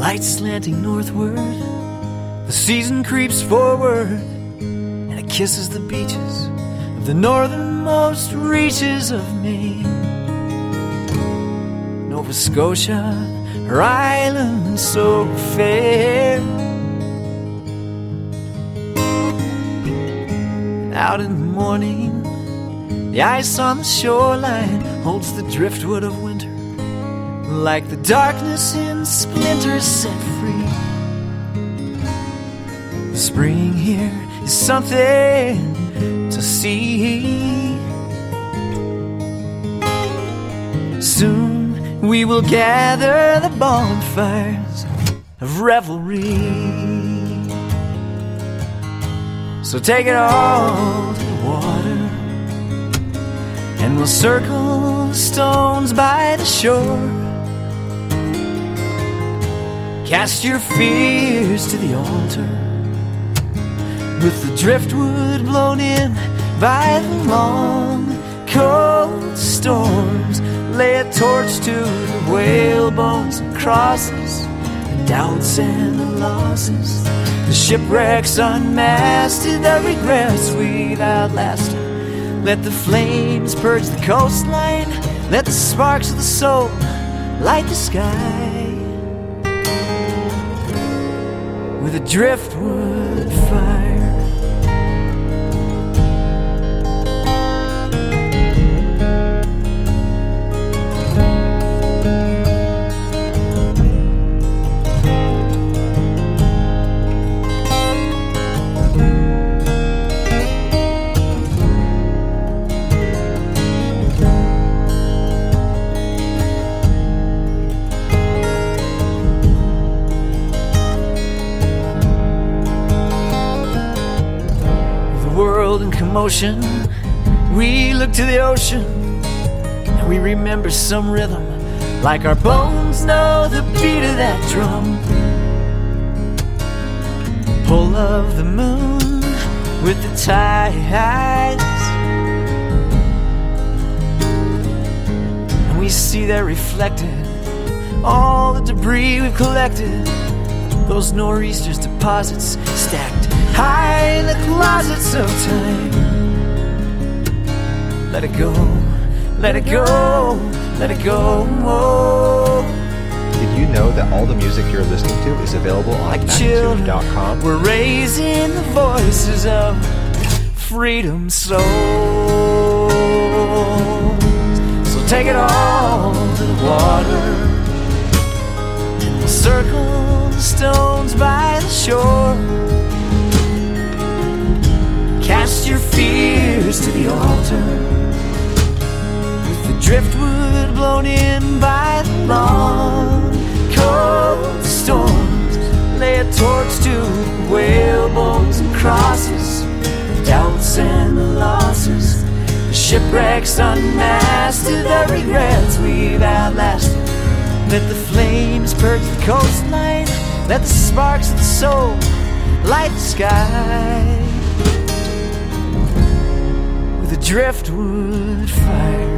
light slanting northward. The season creeps forward, and it kisses the beaches of the northernmost reaches of Maine. Nova Scotia, her island so fair. Out in the morning, the ice on the shoreline holds the driftwood of winter, like the darkness in splinters set free. The spring here is something to see. Soon we will gather the bonfires of revelry. So take it all to the water, and we'll circle the stones by the shore. Cast your fears to the altar, with the driftwood blown in by the long, cold storms. Lay a torch to the whalebones and crosses, the doubts and the losses, the shipwrecks unmasted, the regrets we've outlasted. Let the flames purge the coastline, let the sparks of the soul light the sky with a driftwood fire. In commotion, we look to the ocean, and we remember some rhythm, like our bones know the beat of that drum. Pull of the moon with the tides, and we see there reflected all the debris we've collected, those nor'easters deposits stacked high in the closets of time. Let it go, let it go, let it go. Did you know that all the music you're listening to is available on magnitude.com? We're raising the voices of freedom souls. So take it all to the water, and we'll circle the stones by the shore. Cast your fears to the altar, with the driftwood blown in by the long, cold storms. Lay a torch to the whalebones and crosses, the doubts and the losses, the shipwrecks unmasted, the regrets we've outlasted. Let the flames purge the coastline, let the sparks of the soul light the sky with a driftwood fire.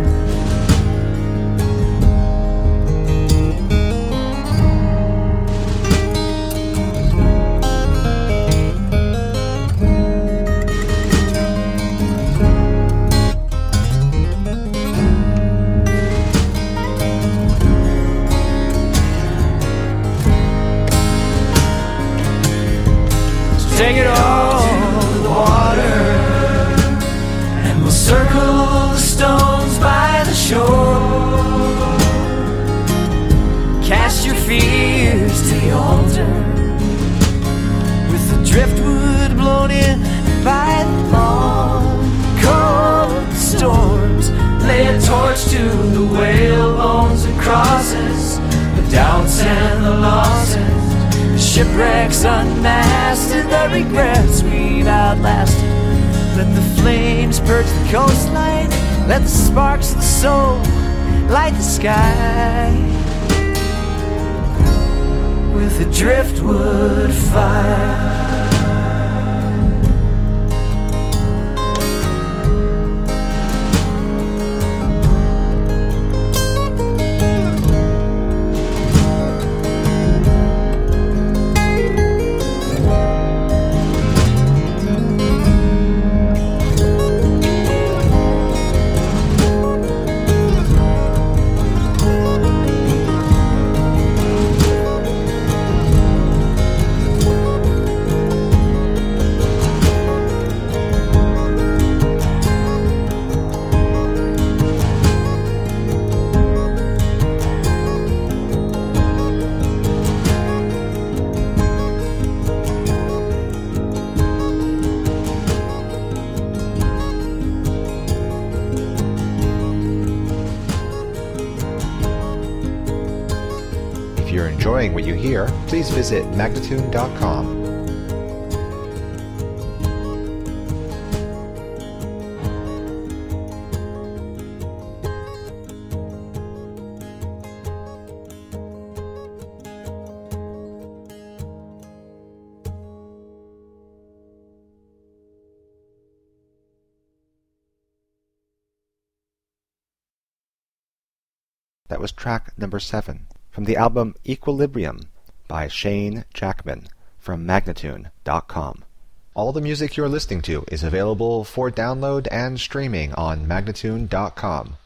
Take it all to the water, and we'll circle the stones by the shore. Cast your fears to the altar, with the driftwood blown in by the long, cold storms. Lay a torch to the whalebones and crosses, the doubts and the losses, shipwrecks unmasted, the regrets we've outlasted. Let the flames purge the coastline, let the sparks of the soul light the sky with a driftwood fire. If you're enjoying what you hear, please visit Magnatune.com. That was track number 7 from the album Equilibrium by Shane Jackman from Magnatune.com. All the music you're listening to is available for download and streaming on Magnatune.com.